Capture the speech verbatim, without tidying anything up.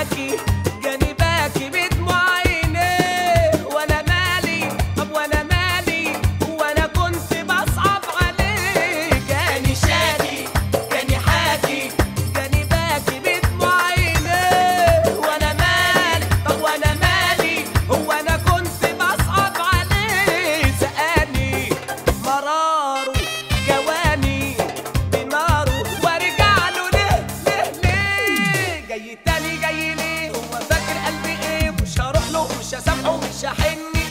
حاكي جاني باكي بدموع عينيه، وانا مالي طب وانا مالي وانا كنت بصعب عليه. جاني شاكي جاني حاكي جاني باكي بدموع عينيه، وانا مالي طب وانا مالي هو انا كنت بصعب عليه. سقاني مراره جواني بناره وارجع له ليه ليه ليه. جاي تاني جاي ليه، هو فاكر قلبي ايه؟ مش هروح له مش هسامحه مش هحن